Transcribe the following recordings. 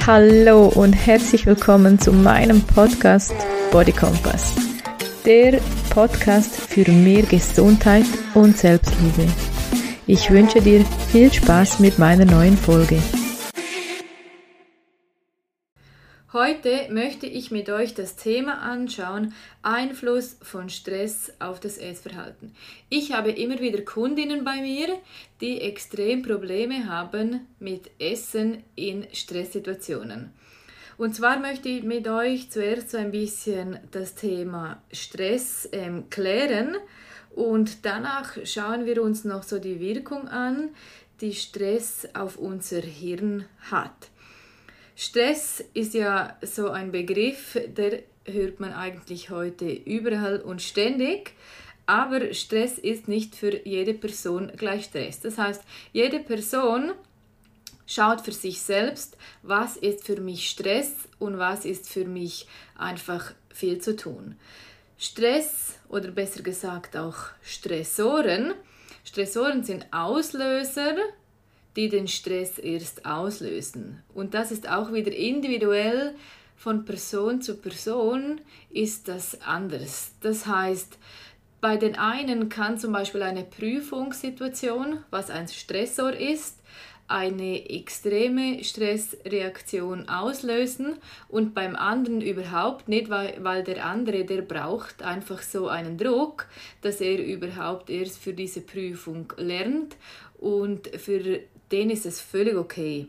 Hallo und herzlich willkommen zu meinem Podcast Body Compass, der Podcast für mehr Gesundheit und Selbstliebe. Ich wünsche dir viel Spaß mit meiner neuen Folge. Heute möchte ich mit euch das Thema anschauen, Einfluss von Stress auf das Essverhalten. Ich habe immer wieder Kundinnen bei mir, die extrem Probleme haben mit Essen in Stresssituationen. Und zwar möchte ich mit euch zuerst so ein bisschen das Thema Stress klären und danach schauen wir uns noch so die Wirkung an, die Stress auf unser Hirn hat. Stress ist ja so ein Begriff, der hört man eigentlich heute überall und ständig, aber Stress ist nicht für jede Person gleich Stress. Das heißt, jede Person schaut für sich selbst, was ist für mich Stress und was ist für mich einfach viel zu tun. Stress oder besser gesagt auch Stressoren sind Auslöser, die den Stress erst auslösen. Und das ist auch wieder individuell, von Person zu Person ist das anders. Das heißt, bei den einen kann zum Beispiel eine Prüfungssituation, was ein Stressor ist, eine extreme Stressreaktion auslösen und beim anderen überhaupt nicht, weil der andere, der braucht einfach so einen Druck, dass er überhaupt erst für diese Prüfung lernt und für den ist es völlig okay.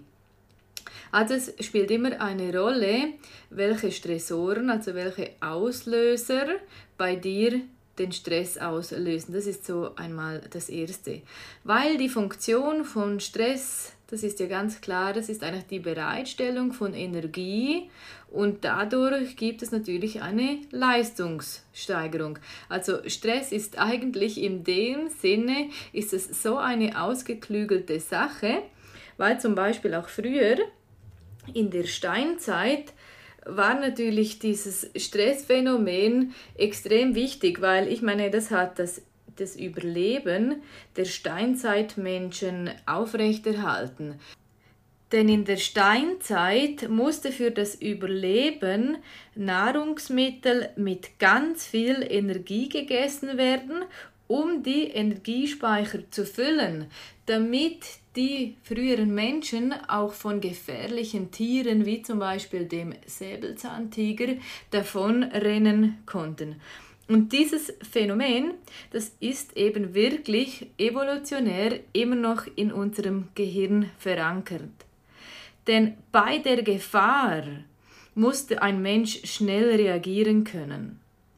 Also es spielt immer eine Rolle, welche Stressoren, also welche Auslöser bei dir den Stress auslösen. Das ist so einmal das Erste. Weil die Funktion von Stress, das ist ja ganz klar, das ist eigentlich die Bereitstellung von Energie und dadurch gibt es natürlich eine Leistungssteigerung. Also Stress ist eigentlich in dem Sinne, ist es so eine ausgeklügelte Sache, weil zum Beispiel auch früher in der Steinzeit war natürlich dieses Stressphänomen extrem wichtig, weil ich meine, das hat das Überleben der Steinzeitmenschen aufrechterhalten. Denn in der Steinzeit musste für das Überleben Nahrungsmittel mit ganz viel Energie gegessen werden, um die Energiespeicher zu füllen, damit die früheren Menschen auch von gefährlichen Tieren wie zum Beispiel dem Säbelzahntiger davonrennen konnten. Und dieses Phänomen, das ist eben wirklich evolutionär immer noch in unserem Gehirn verankert. Denn bei der Gefahr musste ein Mensch schnell reagieren können.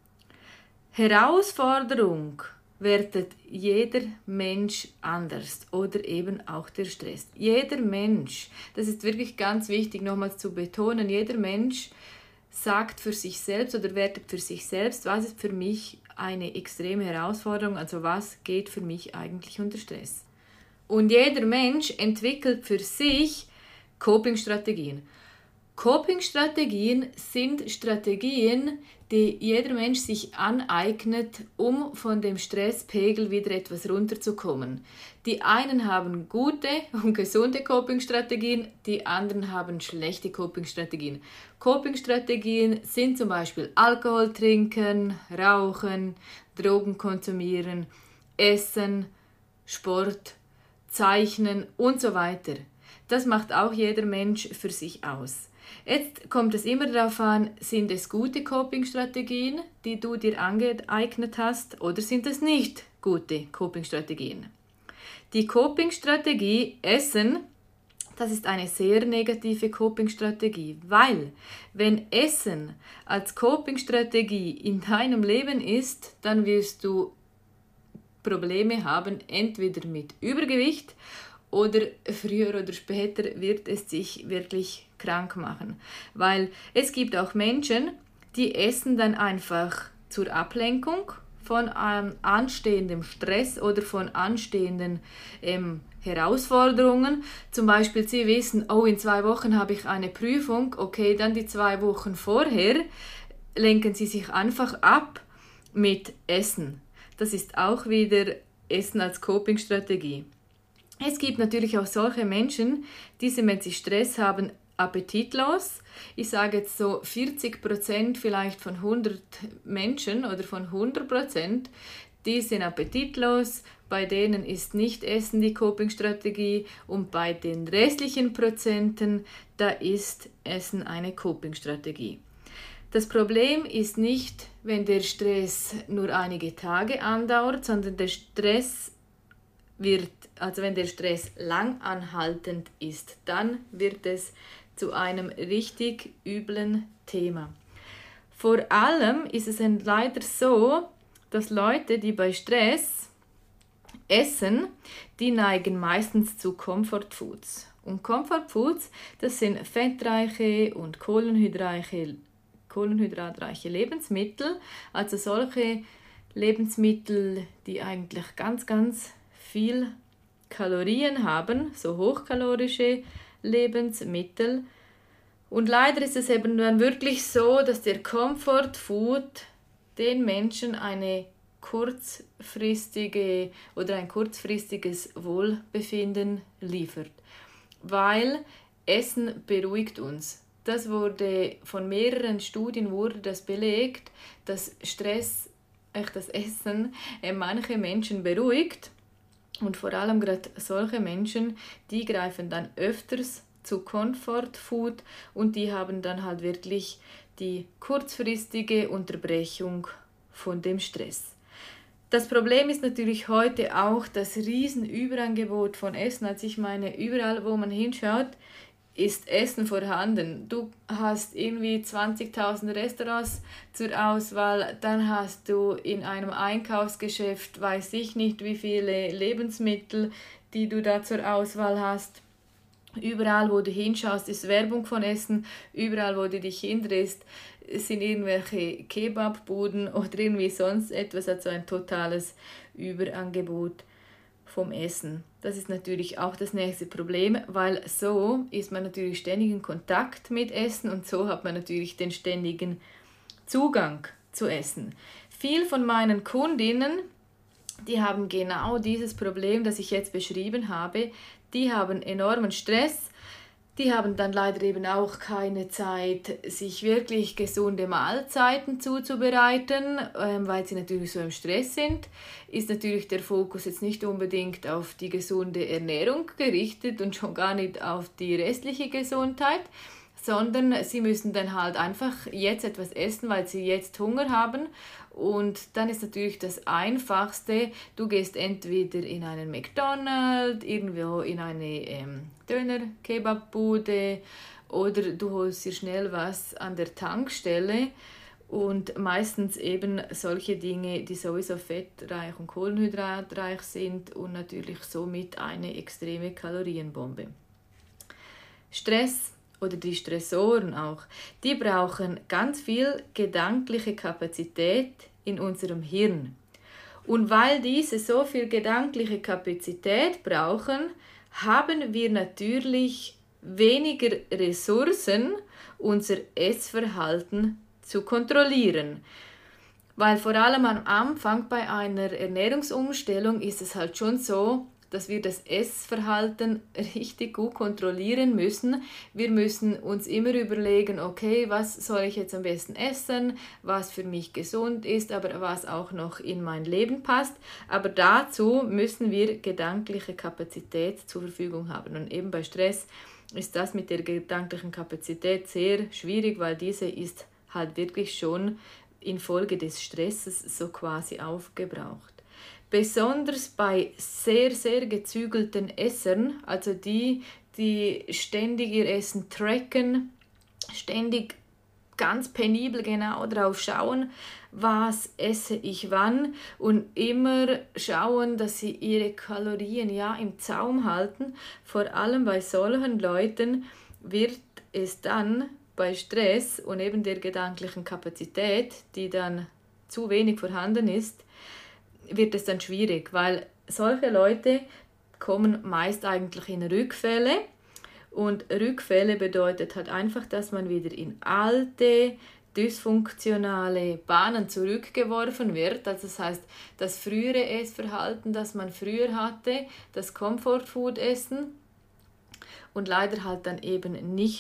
Herausforderung wertet jeder Mensch anders oder eben auch der Stress. Jeder Mensch, das ist wirklich ganz wichtig nochmals zu betonen, jeder Mensch sagt für sich selbst oder wertet für sich selbst, was ist für mich eine extreme Herausforderung, also was geht für mich eigentlich unter Stress. Und jeder Mensch entwickelt für sich Coping-Strategien. Coping-Strategien sind Strategien, die jeder Mensch sich aneignet, um von dem Stresspegel wieder etwas runterzukommen. Die einen haben gute und gesunde Coping-Strategien, die anderen haben schlechte Coping-Strategien. Coping-Strategien sind zum Beispiel Alkohol trinken, Rauchen, Drogen konsumieren, Essen, Sport, Zeichnen und so weiter. Das macht auch jeder Mensch für sich aus. Jetzt kommt es immer darauf an, sind es gute Coping-Strategien, die du dir angeeignet hast, oder sind es nicht gute Coping-Strategien? Die Coping-Strategie Essen, das ist eine sehr negative Coping-Strategie, weil wenn Essen als Coping-Strategie in deinem Leben ist, dann wirst du Probleme haben, entweder mit Übergewicht oder früher oder später wird es sich wirklich krank machen. Weil es gibt auch Menschen, die essen dann einfach zur Ablenkung von anstehendem Stress oder von anstehenden Herausforderungen. Zum Beispiel, sie wissen, oh, in 2 Wochen habe ich eine Prüfung, okay, dann die 2 Wochen vorher lenken sie sich einfach ab mit Essen. Das ist auch wieder Essen als Coping-Strategie. Es gibt natürlich auch solche Menschen, die, wenn sie Stress haben, appetitlos. Ich sage jetzt so 40% vielleicht von 100 Menschen oder von 100%, die sind appetitlos, bei denen ist Nicht-Essen die Coping-Strategie und bei den restlichen Prozenten, da ist Essen eine Coping-Strategie. Das Problem ist nicht, wenn der Stress nur einige Tage andauert, sondern der Stress wenn der Stress lang anhaltend ist, dann wird es zu einem richtig üblen Thema. Vor allem ist es leider so, dass Leute, die bei Stress essen, die neigen meistens zu Comfort Foods. Und Comfort Foods, das sind fettreiche und kohlenhydratreiche Lebensmittel, also solche Lebensmittel, die eigentlich ganz, ganz viel Kalorien haben, so hochkalorische Lebensmittel. Und leider ist es eben dann wirklich so, dass der Comfort Food den Menschen ein kurzfristiges Wohlbefinden liefert. Weil Essen beruhigt uns. Das wurde von mehreren Studien belegt, dass das Essen manche Menschen beruhigt. Und vor allem gerade solche Menschen, die greifen dann öfters zu Comfort Food und die haben dann halt wirklich die kurzfristige Unterbrechung von dem Stress. Das Problem ist natürlich heute auch das Riesenüberangebot von Essen. Also ich meine, überall, wo man hinschaut, ist Essen vorhanden. Du hast irgendwie 20.000 Restaurants zur Auswahl, dann hast du in einem Einkaufsgeschäft, weiß ich nicht, wie viele Lebensmittel, die du da zur Auswahl hast. Überall, wo du hinschaust, ist Werbung von Essen. Überall, wo du dich hindrehst, sind irgendwelche Kebabbuden oder irgendwie sonst etwas. Also ein totales Überangebot vom Essen. Das ist natürlich auch das nächste Problem, weil so ist man natürlich ständig in Kontakt mit Essen und so hat man natürlich den ständigen Zugang zu Essen. Viel von meinen Kundinnen, die haben genau dieses Problem, das ich jetzt beschrieben habe. Die haben enormen Stress. Die haben dann leider eben auch keine Zeit, sich wirklich gesunde Mahlzeiten zuzubereiten, weil sie natürlich so im Stress sind. Ist natürlich der Fokus jetzt nicht unbedingt auf die gesunde Ernährung gerichtet und schon gar nicht auf die restliche Gesundheit, sondern sie müssen dann halt einfach jetzt etwas essen, weil sie jetzt Hunger haben. Und dann ist natürlich das Einfachste, du gehst entweder in einen McDonald's, irgendwo in eine Döner-Kebabbude oder du holst dir schnell was an der Tankstelle und meistens eben solche Dinge, die sowieso fettreich und kohlenhydratreich sind und natürlich somit eine extreme Kalorienbombe. Stress oder die Stressoren auch, die brauchen ganz viel gedankliche Kapazität in unserem Hirn. Und weil diese so viel gedankliche Kapazität brauchen, haben wir natürlich weniger Ressourcen, unser Essverhalten zu kontrollieren. Weil vor allem am Anfang bei einer Ernährungsumstellung ist es halt schon so, dass wir das Essverhalten richtig gut kontrollieren müssen. Wir müssen uns immer überlegen, okay, was soll ich jetzt am besten essen, was für mich gesund ist, aber was auch noch in mein Leben passt. Aber dazu müssen wir gedankliche Kapazität zur Verfügung haben. Und eben bei Stress ist das mit der gedanklichen Kapazität sehr schwierig, weil diese ist halt wirklich schon infolge des Stresses so quasi aufgebraucht. Besonders bei sehr, sehr gezügelten Essern, also die ständig ihr Essen tracken, ständig ganz penibel genau drauf schauen, was esse ich wann und immer schauen, dass sie ihre Kalorien im Zaum halten. Vor allem bei solchen Leuten wird es dann bei Stress und eben der gedanklichen Kapazität, die dann zu wenig vorhanden ist, wird es dann schwierig, weil solche Leute kommen meist eigentlich in Rückfälle und Rückfälle bedeutet halt einfach, dass man wieder in alte, dysfunktionale Bahnen zurückgeworfen wird. Also das heißt, das frühere Essverhalten, das man früher hatte, das Comfort-Food-Essen und leider halt dann eben nicht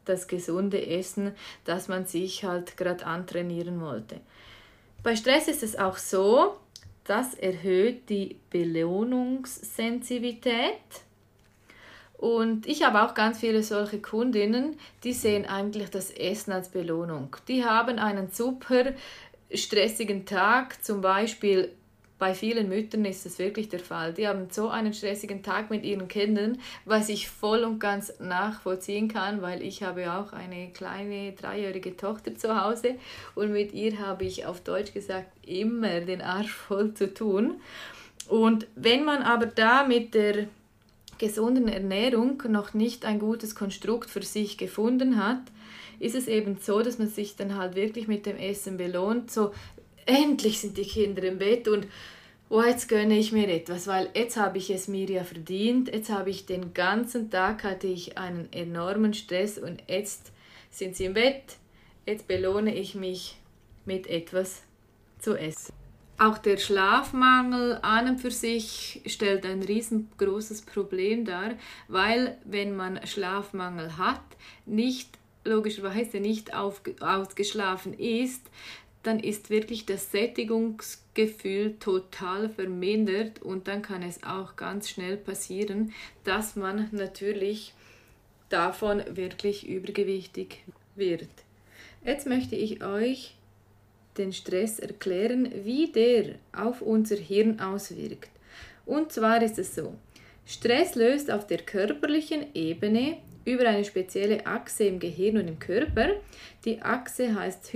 das gesunde Essen, das man sich halt gerade antrainieren wollte. Bei Stress ist es auch so, das erhöht die Belohnungssensitivität. Und ich habe auch ganz viele solche Kundinnen, die sehen eigentlich das Essen als Belohnung. Die haben einen super stressigen Tag, zum Beispiel bei vielen Müttern ist das wirklich der Fall. Die haben so einen stressigen Tag mit ihren Kindern, was ich voll und ganz nachvollziehen kann, weil ich habe auch eine kleine 3-jährige Tochter zu Hause und mit ihr habe ich auf Deutsch gesagt immer den Arsch voll zu tun. Und wenn man aber da mit der gesunden Ernährung noch nicht ein gutes Konstrukt für sich gefunden hat, ist es eben so, dass man sich dann halt wirklich mit dem Essen belohnt, so endlich sind die Kinder im Bett und oh, jetzt gönne ich mir etwas, weil jetzt habe ich es mir ja verdient, jetzt habe ich den ganzen Tag hatte ich einen enormen Stress und jetzt sind sie im Bett, jetzt belohne ich mich mit etwas zu essen. Auch der Schlafmangel an und für sich stellt ein riesengroßes Problem dar, weil wenn man Schlafmangel hat, logischerweise nicht ausgeschlafen ist, dann ist wirklich das Sättigungsgefühl total vermindert und dann kann es auch ganz schnell passieren, dass man natürlich davon wirklich übergewichtig wird. Jetzt möchte ich euch den Stress erklären, wie der auf unser Hirn auswirkt. Und zwar ist es so, Stress löst auf der körperlichen Ebene über eine spezielle Achse im Gehirn und im Körper. Die Achse heißt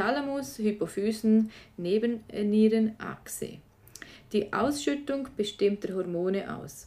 Hypothalamus-Hypophysen-Nebennierenachse. Die Ausschüttung bestimmter Hormone aus.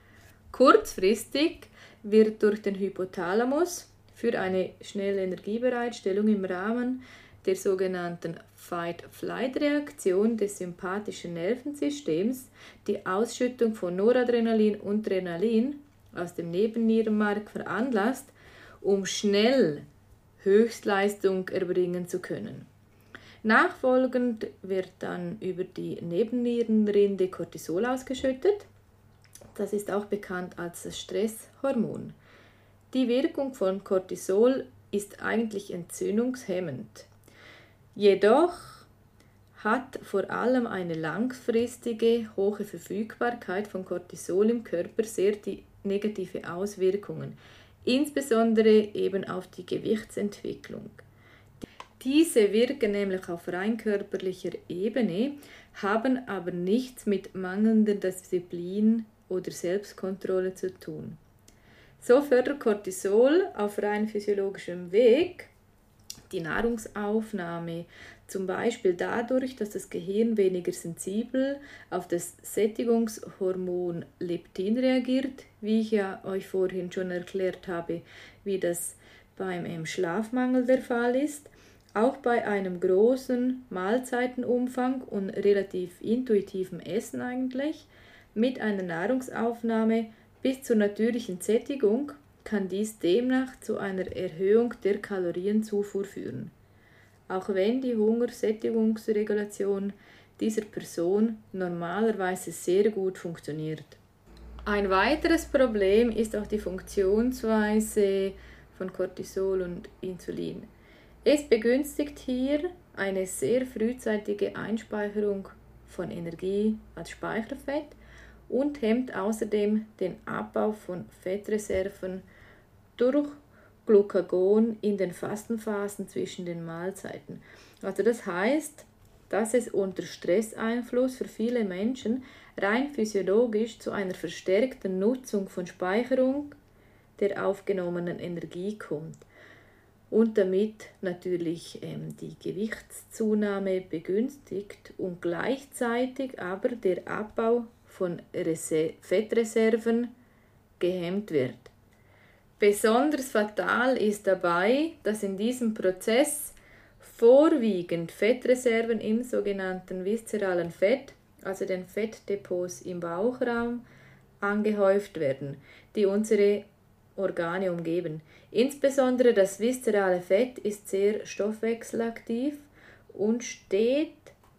Kurzfristig wird durch den Hypothalamus für eine schnelle Energiebereitstellung im Rahmen der sogenannten Fight-Flight-Reaktion des sympathischen Nervensystems die Ausschüttung von Noradrenalin und Adrenalin aus dem Nebennierenmark veranlasst, um schnell Höchstleistung erbringen zu können. Nachfolgend wird dann über die Nebennierenrinde Cortisol ausgeschüttet. Das ist auch bekannt als das Stresshormon. Die Wirkung von Cortisol ist eigentlich entzündungshemmend. Jedoch hat vor allem eine langfristige hohe Verfügbarkeit von Cortisol im Körper sehr negative Auswirkungen, insbesondere eben auf die Gewichtsentwicklung. Diese wirken nämlich auf rein körperlicher Ebene, haben aber nichts mit mangelnder Disziplin oder Selbstkontrolle zu tun. So fördert Cortisol auf rein physiologischem Weg die Nahrungsaufnahme, zum Beispiel dadurch, dass das Gehirn weniger sensibel auf das Sättigungshormon Leptin reagiert, wie ich ja euch vorhin schon erklärt habe, wie das beim Schlafmangel der Fall ist. Auch bei einem großen Mahlzeitenumfang und relativ intuitivem Essen eigentlich, mit einer Nahrungsaufnahme bis zur natürlichen Sättigung, kann dies demnach zu einer Erhöhung der Kalorienzufuhr führen, auch wenn die Hungersättigungsregulation dieser Person normalerweise sehr gut funktioniert. Ein weiteres Problem ist auch die Funktionsweise von Cortisol und Insulin. Es begünstigt hier eine sehr frühzeitige Einspeicherung von Energie als Speicherfett und hemmt außerdem den Abbau von Fettreserven durch Glucagon in den Fastenphasen zwischen den Mahlzeiten. Also das heißt, dass es unter Stresseinfluss für viele Menschen rein physiologisch zu einer verstärkten Nutzung von Speicherung der aufgenommenen Energie kommt und damit natürlich die Gewichtszunahme begünstigt und gleichzeitig aber der Abbau von Fettreserven gehemmt wird. Besonders fatal ist dabei, dass in diesem Prozess vorwiegend Fettreserven im sogenannten viszeralen Fett, also den Fettdepots im Bauchraum, angehäuft werden, die unsere Organe umgeben. Insbesondere das viszerale Fett ist sehr stoffwechselaktiv und steht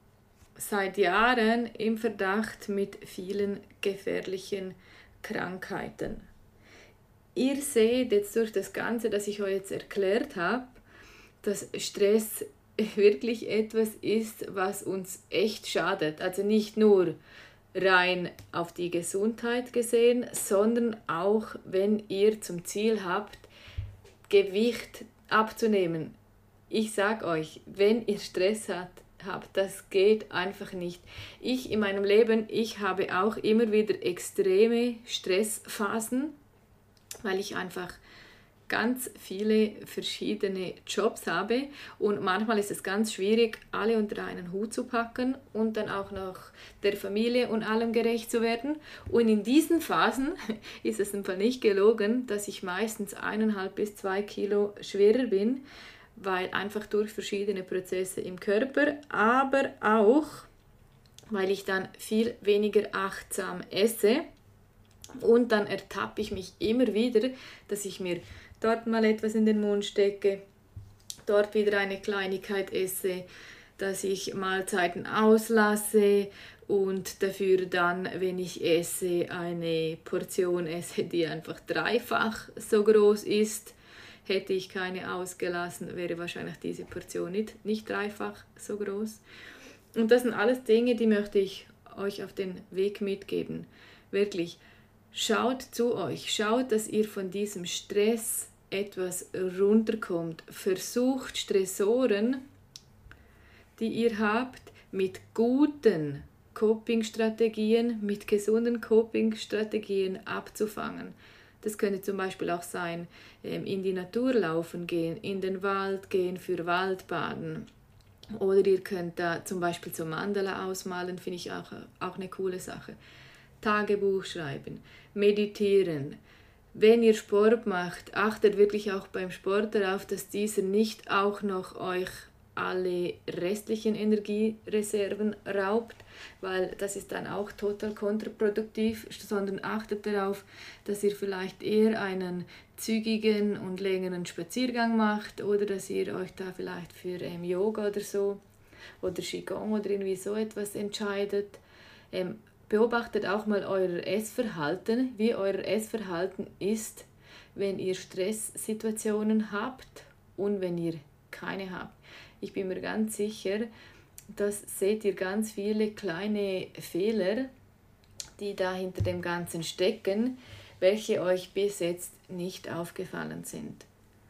seit Jahren im Verdacht mit vielen gefährlichen Krankheiten. ihr seht jetzt durch das Ganze, das ich euch jetzt erklärt habe, dass Stress wirklich etwas ist, was uns echt schadet. Also nicht nur rein auf die Gesundheit gesehen, sondern auch, wenn ihr zum Ziel habt, Gewicht abzunehmen. Ich sage euch, wenn ihr Stress habt, das geht einfach nicht. Ich in meinem Leben, ich habe auch immer wieder extreme Stressphasen, weil ich einfach ganz viele verschiedene Jobs habe und manchmal ist es ganz schwierig, alle unter einen Hut zu packen und dann auch noch der Familie und allem gerecht zu werden. Und in diesen Phasen ist es im Fall nicht gelogen, dass ich meistens 1,5 bis 2 Kilo schwerer bin, weil einfach durch verschiedene Prozesse im Körper, aber auch, weil ich dann viel weniger achtsam esse. Und dann ertappe ich mich immer wieder, dass ich mir dort mal etwas in den Mund stecke, dort wieder eine Kleinigkeit esse, dass ich Mahlzeiten auslasse und dafür dann, wenn ich esse, eine Portion esse, die einfach dreifach so groß ist. Hätte ich keine ausgelassen, wäre wahrscheinlich diese Portion nicht dreifach so groß. Und das sind alles Dinge, die möchte ich euch auf den Weg mitgeben. Wirklich, schaut zu euch, schaut, dass ihr von diesem Stress etwas runterkommt. Versucht Stressoren, die ihr habt, mit guten Coping-Strategien, mit gesunden Coping-Strategien abzufangen. Das könnte zum Beispiel auch sein, in die Natur laufen gehen, in den Wald gehen für Waldbaden. Oder ihr könnt da zum Beispiel so Mandala ausmalen, finde ich auch eine coole Sache. Tagebuch schreiben, meditieren. Wenn ihr Sport macht, achtet wirklich auch beim Sport darauf, dass dieser nicht auch noch euch alle restlichen Energiereserven raubt, weil das ist dann auch total kontraproduktiv, sondern achtet darauf, dass ihr vielleicht eher einen zügigen und längeren Spaziergang macht oder dass ihr euch da vielleicht für Yoga oder so oder Qigong oder irgendwie so etwas entscheidet. Beobachtet auch mal euer Essverhalten, wie euer Essverhalten ist, wenn ihr Stresssituationen habt und wenn ihr keine habt. Ich bin mir ganz sicher, das seht ihr ganz viele kleine Fehler, die da hinter dem Ganzen stecken, welche euch bis jetzt nicht aufgefallen sind.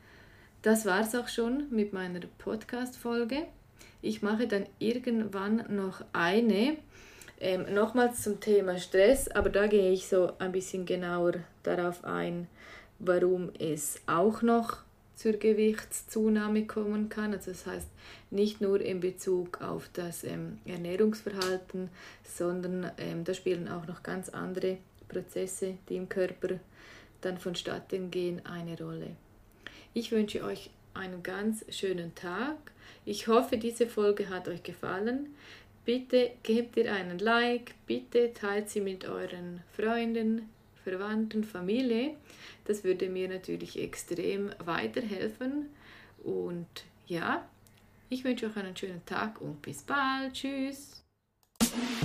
Das war's auch schon mit meiner Podcast-Folge. Ich mache dann irgendwann noch eine, nochmals zum Thema Stress, aber da gehe ich so ein bisschen genauer darauf ein, warum es auch noch zur Gewichtszunahme kommen kann. Also das heißt nicht nur in Bezug auf das Ernährungsverhalten, sondern da spielen auch noch ganz andere Prozesse, die im Körper dann vonstatten gehen, eine Rolle. Ich wünsche euch einen ganz schönen Tag. Ich hoffe, diese Folge hat euch gefallen. Bitte gebt ihr einen Like, bitte teilt sie mit euren Freunden, Verwandten, Familie. Das würde mir natürlich extrem weiterhelfen. Und ja, ich wünsche euch einen schönen Tag und bis bald. Tschüss.